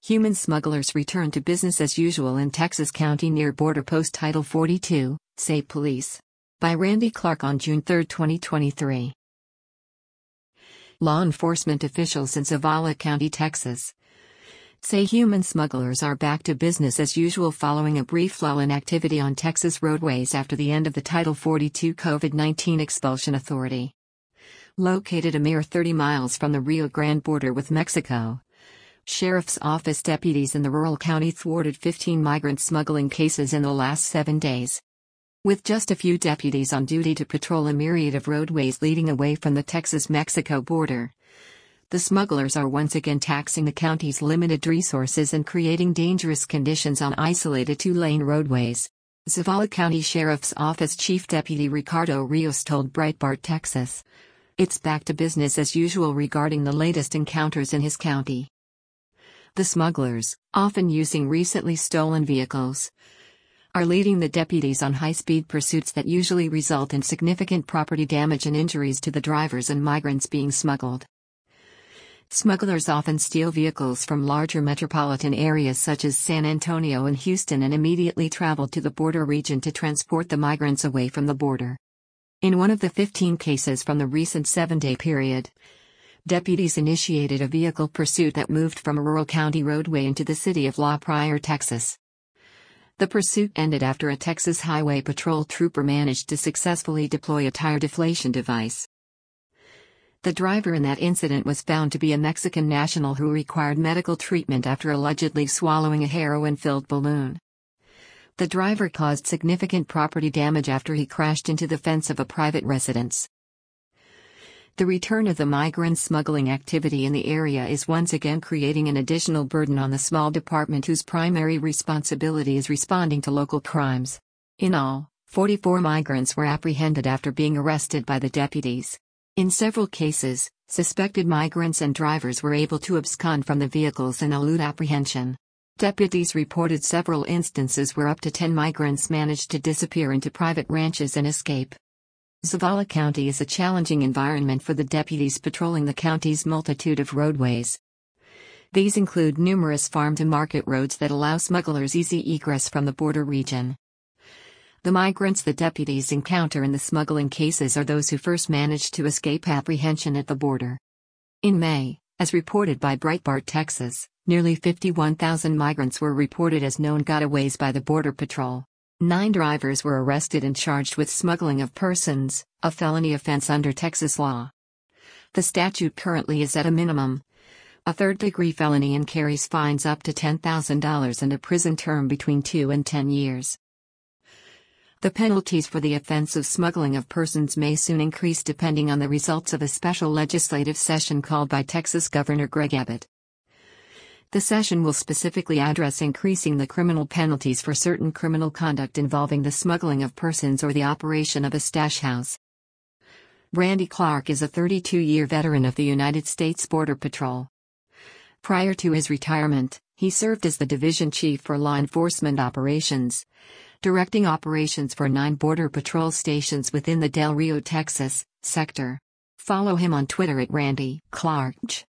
Human smugglers return to business as usual in Texas County near border post Title 42, say police. By Randy Clark on June 3, 2023. Law enforcement officials in Zavala County, Texas, say human smugglers are back to business as usual following a brief lull in activity on Texas roadways after the end of the Title 42 COVID-19 expulsion authority. Located a mere 30 miles from the Rio Grande border with Mexico, Sheriff's Office deputies in the rural county thwarted 15 migrant smuggling cases in the last 7 days. With just a few deputies on duty to patrol a myriad of roadways leading away from the Texas-Mexico border, the smugglers are once again taxing the county's limited resources and creating dangerous conditions on isolated 2-lane roadways. Zavala County Sheriff's Office Chief Deputy Ricardo Rios told Breitbart Texas, "It's back to business as usual regarding the latest encounters in his county." The smugglers, often using recently stolen vehicles, are leading the deputies on high-speed pursuits that usually result in significant property damage and injuries to the drivers and migrants being smuggled. Smugglers often steal vehicles from larger metropolitan areas such as San Antonio and Houston and immediately travel to the border region to transport the migrants away from the border. In one of the 15 cases from the recent 7-day period, deputies initiated a vehicle pursuit that moved from a rural county roadway into the city of La Pryor, Texas. The pursuit ended after a Texas Highway Patrol trooper managed to successfully deploy a tire deflation device. The driver in that incident was found to be a Mexican national who required medical treatment after allegedly swallowing a heroin-filled balloon. The driver caused significant property damage after he crashed into the fence of a private residence. The return of the migrant smuggling activity in the area is once again creating an additional burden on the small department whose primary responsibility is responding to local crimes. In all, 44 migrants were apprehended after being arrested by the deputies. In several cases, suspected migrants and drivers were able to abscond from the vehicles and elude apprehension. Deputies reported several instances where up to 10 migrants managed to disappear into private ranches and escape. Zavala County is a challenging environment for the deputies patrolling the county's multitude of roadways. These include numerous farm-to-market roads that allow smugglers easy egress from the border region. The migrants the deputies encounter in the smuggling cases are those who first managed to escape apprehension at the border. In May, as reported by Breitbart Texas, nearly 51,000 migrants were reported as known gotaways by the Border Patrol. 9 drivers were arrested and charged with smuggling of persons, a felony offense under Texas law. The statute currently is at a minimum, a third-degree felony, and carries fines up to $10,000 and a prison term between 2 and 10 years. The penalties for the offense of smuggling of persons may soon increase depending on the results of a special legislative session called by Texas Governor Greg Abbott. The session will specifically address increasing the criminal penalties for certain criminal conduct involving the smuggling of persons or the operation of a stash house. Randy Clark is a 32-year veteran of the United States Border Patrol. Prior to his retirement, he served as the division chief for law enforcement operations, directing operations for 9 Border Patrol stations within the Del Rio, Texas, sector. Follow him on Twitter at Randy Clark.